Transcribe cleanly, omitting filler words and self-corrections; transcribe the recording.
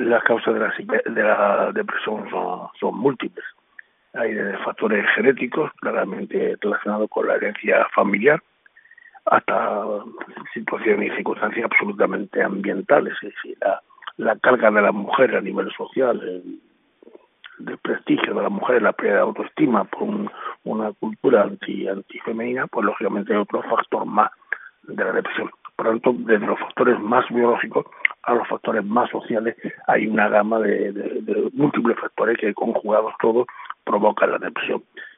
las causas de la depresión son múltiples. Hay factores genéticos, claramente relacionados con la herencia familiar, hasta situaciones y circunstancias absolutamente ambientales. Es decir, la carga de la mujer a nivel social, el prestigio de la mujer, la pérdida de autoestima por una cultura antifemenina, pues lógicamente hay otro factor más de la depresión. Por lo tanto, desde los factores más biológicos a los factores más sociales hay una gama de múltiples factores que, conjugados todos, provocan la depresión.